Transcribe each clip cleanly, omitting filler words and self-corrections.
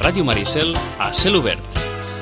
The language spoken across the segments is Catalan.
Ràdio Maricel a cel obert.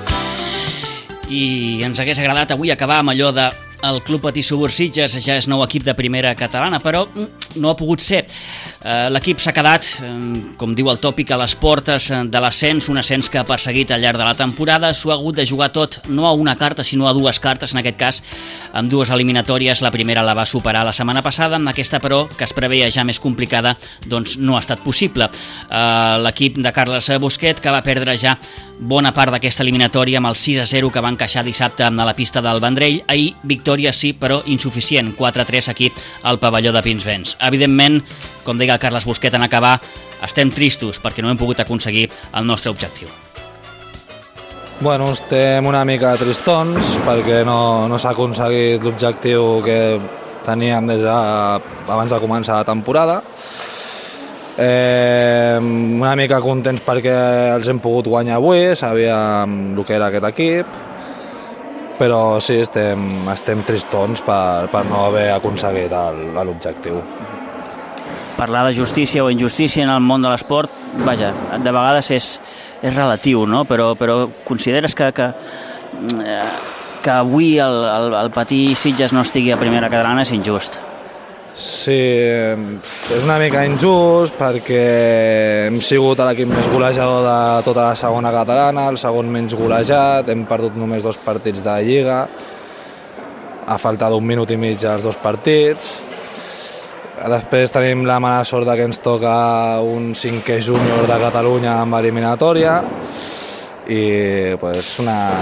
I ens hagués agradat avui acabar amb allò de el Club Patí Subur Sitges ja és nou equip de primera catalana, però no ha pogut ser. L'equip s'ha quedat, com diu el tòpic, a les portes de l'ascens, un ascens que ha perseguit al llarg de la temporada. S'ho ha hagut de jugar tot, no a una carta, sinó a dues cartes, en aquest cas, amb dues eliminatòries. La primera la va superar la setmana passada, amb aquesta, però, que es preveia ja més complicada, doncs no ha estat possible. L'equip de Carles Busquet, que va perdre ja bona part d'aquesta eliminatòria amb el 6-0 que va encaixar dissabte a la pista del Vendrell. Ahir, victòria sí, però insuficient, 4-3 aquí al pavelló de Pinsbens. Evidentment, com deia el Carles Busquet en acabar, estem tristos perquè no hem pogut aconseguir el nostre objectiu. Bueno, estem una mica tristons perquè no s'ha aconseguit l'objectiu que teníem des abans de començar la temporada. Una mica contents perquè els hem pogut guanyar avui, sabíem el que era aquest equip, però sí, estem tristons per no haver aconseguit l'objectiu. Parlar de justícia o injustícia en el món de l'esport, vaja, de vegades és relatiu, no? Però consideres que avui el Patí Sitges no estigui a primera catalana és injust? Sí, és una mica injust perquè hem sigut l'equip més golejador de tota la segona catalana, el segon menys golejat, hem perdut només 2 partits de Lliga, a falta d'1 minut i mig als 2 partits. Després tenim la mala sort que ens toca un 5è júnior de Catalunya amb eliminatòria i pues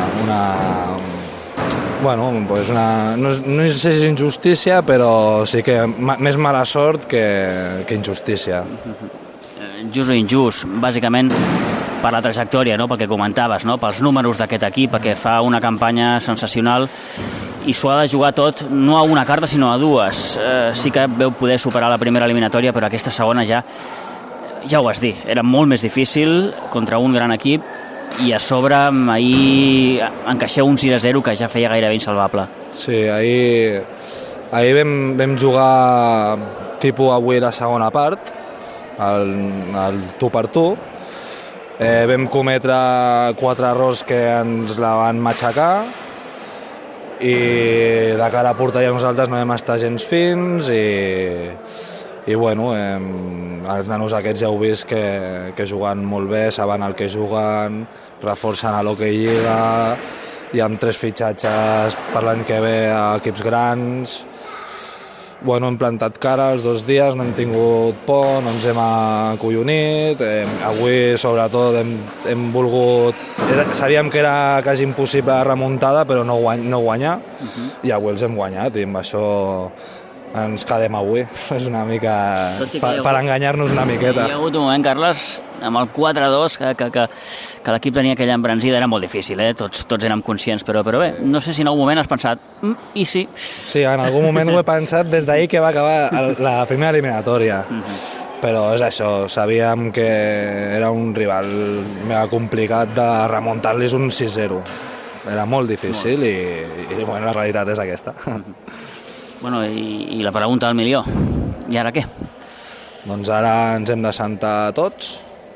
no sé si és injustícia, però sí que més mala sort que injustícia. Just o injust, bàsicament per la trajectòria, no? Pel que comentaves, no? Pels números d'aquest equip, perquè fa una campanya sensacional i s'ho ha de jugar tot, no a una carta sinó a dues. Sí que veu poder superar la primera eliminatòria, però aquesta segona ja ho vas dir, era molt més difícil contra un gran equip i a sobre ahir encaixeu un 6-0 que ja feia gairebé insalvable. Sí, ahir vam jugar tipus avui la segona part, el tu per tu. Vam cometre 4 errors que ens la van matxacar i de cara a porteria nosaltres no vam estar gens fins i bueno, els nanos aquests ja heu vist que juguen molt bé, saben el que juguen, reforcen a l'hoquei Lliga, hi ha 3 fitxatges per l'any que ve a equips grans. Bueno, hem plantat cara els 2 dies, no hem tingut por, no ens hem acollonit. Avui, sobretot, hem volgut... Sabíem que era quasi impossible la remuntada, però no guanyar, i avui els hem guanyat, i amb això ens quedem avui. És una mica per enganyar-nos una miqueta. Hi ha hagut un moment, Carles, amb el 4-2, que l'equip tenia aquella embranzida, era molt difícil, tots érem conscients, però bé, no sé si en algun moment has pensat, i sí? Sí, en algun moment ho he pensat des d'ahir que va acabar la primera eliminatòria. Però és això, sabíem que era un rival mega complicat de remuntar-los un 6-0. Era molt difícil i bueno, la realitat és aquesta. Bueno, i la pregunta del milió, i ara què? Doncs ara ens hem de sentar tots,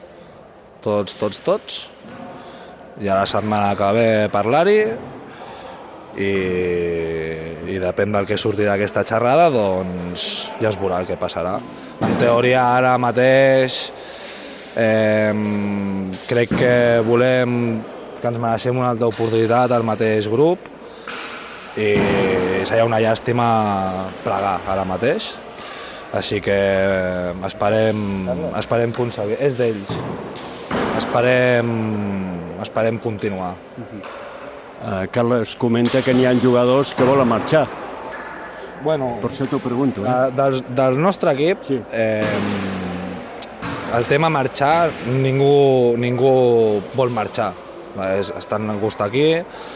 i a la setmana que ve parlar-hi i depèn del que surti d'aquesta xerrada, doncs ja es veurà el que passarà. En teoria ara mateix crec que volem que ens mereixem una altra oportunitat al mateix grup i seria una llàstima plegar ara mateix, així que esperem aconseguir, és d'ells, esperem continuar. Carles comenta que n'hi ha jugadors que volen marxar. Bueno, per això t'ho pregunto. Del nostre equip, sí. El tema marxar, ningú vol marxar, estan a gust aquí.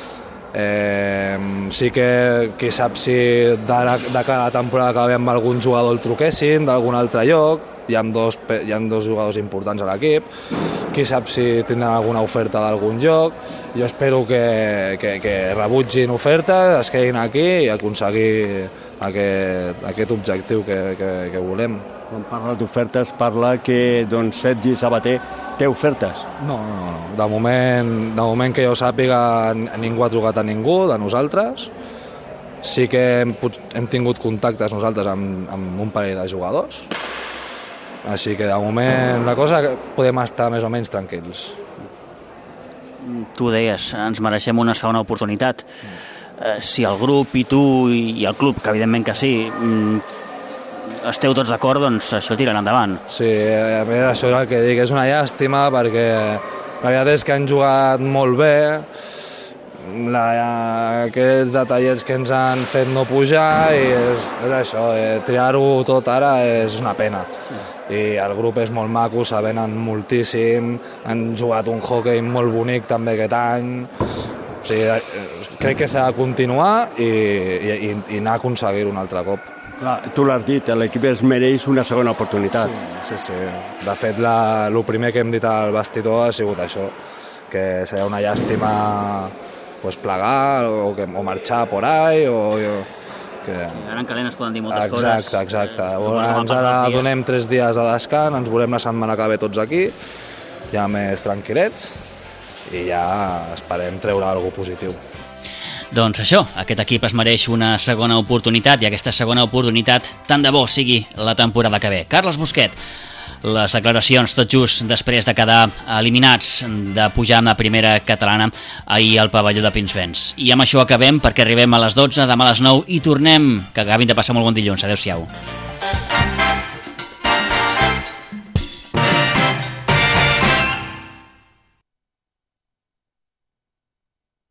Sí que qui sap si de cara a la temporada que ve amb algun jugador el truquessin d'algun altre lloc, hi ha 2 jugadors importants a l'equip, qui sap si tindran alguna oferta d'algun lloc. Jo espero que rebutgin ofertes, es quedin aquí i aconseguir aquest objectiu que volem. Quan parla d'ofertes, parla que Sergi Sabater té ofertes. No. De moment que jo sàpiga, ningú ha trucat a ningú de nosaltres. Sí que hem tingut contactes nosaltres amb un parell de jugadors. Així que de moment la cosa podem estar més o menys tranquils. Tu deies, ens mereixem una segona oportunitat. Si el grup i tu i el club, que evidentment que sí, esteu tots d'acord, doncs això tirarà endavant. Sí, a mi això és el que dic, és una llàstima perquè la veritat és que han jugat molt bé, aquests detallets que ens han fet no pujar i és això, triar-ho tot ara és una pena. I el grup és molt maco, s'avenen moltíssim, han jugat un hoquei molt bonic també aquest any. O sigui, crec que s'ha de continuar i anar a aconseguir-ho un altre cop. Clar, tu l'has dit, l'equip es mereix una segona oportunitat. Sí. De fet, el primer que hem dit al vestidor ha sigut això, que seria una llàstima plegar o marxar por ahí Ara en calent es poden dir moltes coses. Exacte. Ens ara donem 3 dies de descans, ens veurem la setmana que ve tots aquí, ja més tranquil·lets, i ja esperem treure alguna cosa positiu. Doncs això, aquest equip es mereix una segona oportunitat i aquesta segona oportunitat tant de bo sigui la temporada que ve. Carles Busquet, les declaracions tot just després de quedar eliminats de pujar amb la primera catalana ahir al pavelló de Pinsbens. I amb això acabem perquè arribem a les 12, demà a les 9 i tornem. Que acabin de passar molt bon dilluns. Adéu-siau.